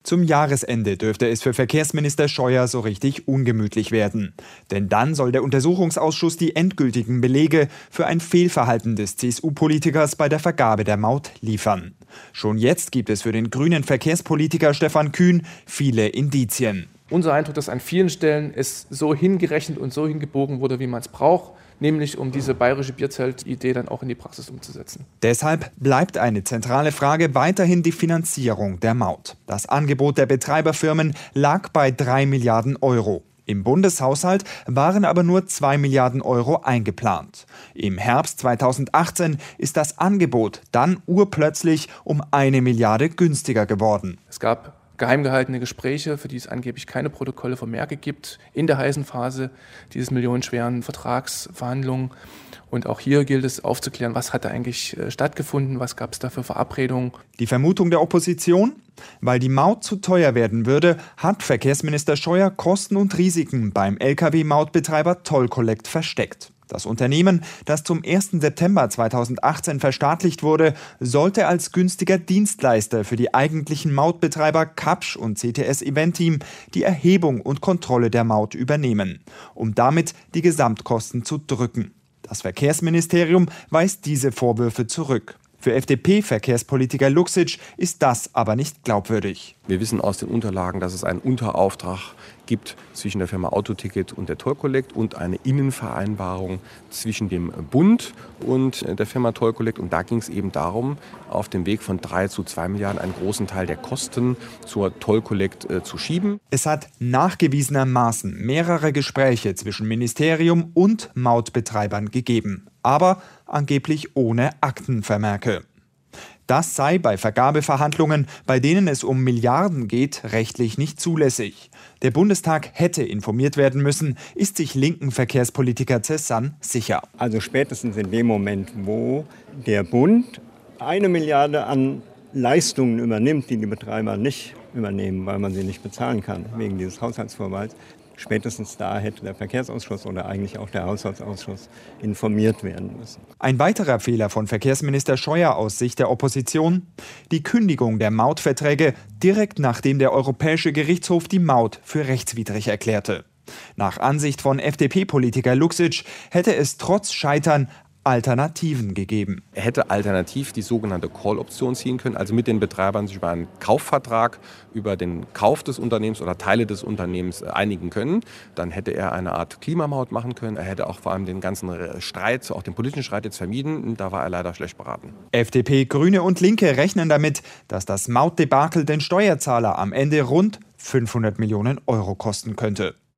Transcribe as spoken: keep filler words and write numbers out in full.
Zum Jahresende dürfte es für Verkehrsminister Scheuer so richtig ungemütlich werden. Denn dann soll der Untersuchungsausschuss die endgültigen Belege für ein Fehlverhalten des C S U-Politikers bei der Vergabe der Maut liefern. Schon jetzt gibt es für den grünen Verkehrspolitiker Stefan Kühn viele Indizien. Unser Eindruck, dass an vielen Stellen es so hingerechnet und so hingebogen wurde, wie man es braucht, nämlich um diese bayerische Bierzelt-Idee dann auch in die Praxis umzusetzen. Deshalb bleibt eine zentrale Frage weiterhin die Finanzierung der Maut. Das Angebot der Betreiberfirmen lag bei drei Milliarden Euro. Im Bundeshaushalt waren aber nur zwei Milliarden Euro eingeplant. Im Herbst zweitausendachtzehn ist das Angebot dann urplötzlich um eine Milliarde günstiger geworden. Es gab geheim gehaltene Gespräche, für die es angeblich keine Protokolle von Merkel gibt, in der heißen Phase dieses millionenschweren Vertragsverhandlungen. Und auch hier gilt es aufzuklären, was hat da eigentlich stattgefunden, was gab es da für Verabredungen. Die Vermutung der Opposition? Weil die Maut zu teuer werden würde, hat Verkehrsminister Scheuer Kosten und Risiken beim L K W-Mautbetreiber Toll Collect versteckt. Das Unternehmen, das zum ersten September zweitausendachtzehn verstaatlicht wurde, sollte als günstiger Dienstleister für die eigentlichen Mautbetreiber Kapsch und C T S Eventim die Erhebung und Kontrolle der Maut übernehmen, um damit die Gesamtkosten zu drücken. Das Verkehrsministerium weist diese Vorwürfe zurück. Für F D P-Verkehrspolitiker Luksic ist das aber nicht glaubwürdig. Wir wissen aus den Unterlagen, dass es einen Unterauftrag gibt zwischen der Firma Autoticket und der Toll Collect und eine Innenvereinbarung zwischen dem Bund und der Firma Toll Collect. Und da ging es eben darum, auf dem Weg von drei zu zwei Milliarden einen großen Teil der Kosten zur Toll Collect äh, zu schieben. Es hat nachgewiesenermaßen mehrere Gespräche zwischen Ministerium und Mautbetreibern gegeben, aber angeblich ohne Aktenvermerke. Das sei bei Vergabeverhandlungen, bei denen es um Milliarden geht, rechtlich nicht zulässig. Der Bundestag hätte informiert werden müssen, ist sich linken Verkehrspolitiker Cezanne sicher. Also spätestens in dem Moment, wo der Bund eine Milliarde an Leistungen übernimmt, die die Betreiber nicht übernehmen, weil man sie nicht bezahlen kann, wegen dieses Haushaltsvorbehalts, spätestens da hätte der Verkehrsausschuss oder eigentlich auch der Haushaltsausschuss informiert werden müssen. Ein weiterer Fehler von Verkehrsminister Scheuer aus Sicht der Opposition: die Kündigung der Mautverträge direkt nachdem der Europäische Gerichtshof die Maut für rechtswidrig erklärte. Nach Ansicht von F D P-Politiker Luksic hätte es trotz Scheitern Alternativen gegeben. Er hätte alternativ die sogenannte Call-Option ziehen können, also mit den Betreibern sich über einen Kaufvertrag, über den Kauf des Unternehmens oder Teile des Unternehmens einigen können. Dann hätte er eine Art Klimamaut machen können. Er hätte auch vor allem den ganzen Streit, auch den politischen Streit jetzt vermieden. Da war er leider schlecht beraten. F D P, Grüne und Linke rechnen damit, dass das Mautdebakel den Steuerzahler am Ende rund fünfhundert Millionen Euro kosten könnte.